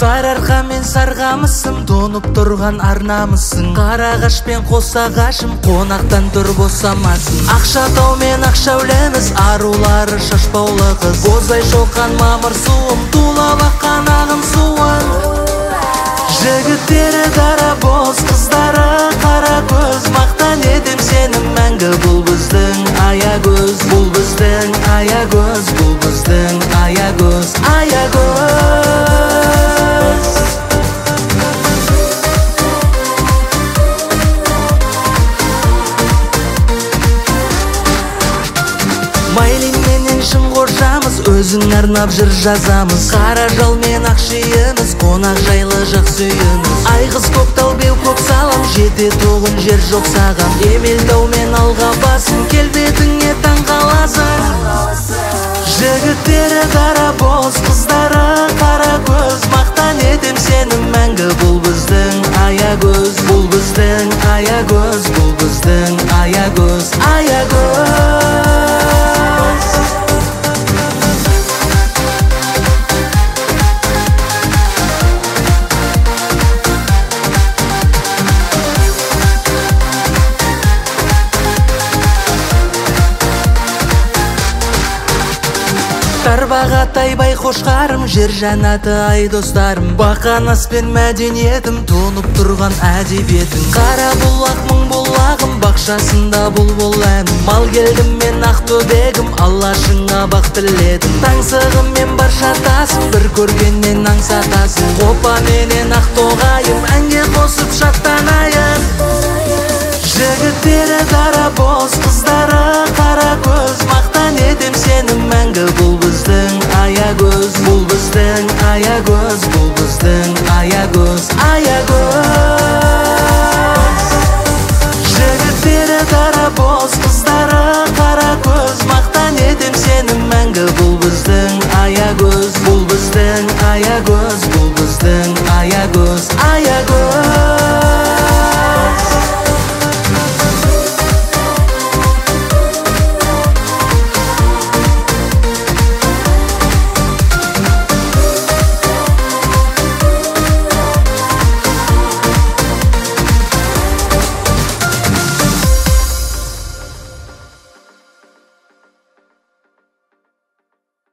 Сарыарқа мен сарғамысың, тонып тұрған арнамысың. Қарағаш пен қосағашым, қонақтан тұр босамасын. Ақшатау мен Ақшәулеміз, арулары шашпаулы қыз. Бозай шоқан мамыр суым, тулап аққан ағын суын. Жігіттері дарабоз, қыздары қара көз. Мақтан едім сені мәңгі, бұл біздің аягөз. Бұл біздің аягөз, бұл біздің аягөз, аягөз. Майлин менен Шыңғожамыз, өзің арнап жыр жазамыз. Қара жал мен Ақшиіміз, қонақ жайлы жақсы үйіміз. Айғыз Көктал беу көк салам, жете тоғын жер жоқ саған. Емелтау мен Алғабасын, келбетіңе таң қаласың. Жігіттері дарабоз, қыздары қара көз. Мақтан едім сені мәңгі, бұл біздің аягөз. Бұл біздің аягөз, бұл біздің аягөз, аягөз. Тарбағатай Байқошқарым, жер жәннаты ай достарым. Бақанас пен мәдениетім, тонып тұрған әдебиетім. Қара бұлақ мың бұлағым, бақшасында бұлбұл әнім. Мал келдім мен Ақтөбегім, Аллашыңа бақ тіледім. Таңсығым мен Баршатасым, бір көргеннен аңсатасың. Қопа менен Ақтоғайым, әнге қосып шаттанайын. Жігіттері дарабоз, қыздары қара көз. Мақтан едім сені мәңгі, бұл біздің аягөз. Бұл біздің аягөз, бұл біздің аягөз, аягөз. Жігіттері дарабоз, қыздары қара көз. Мақтан едім сені мәңгі, бұл біздің аягөз. Бұл біздің аягөз,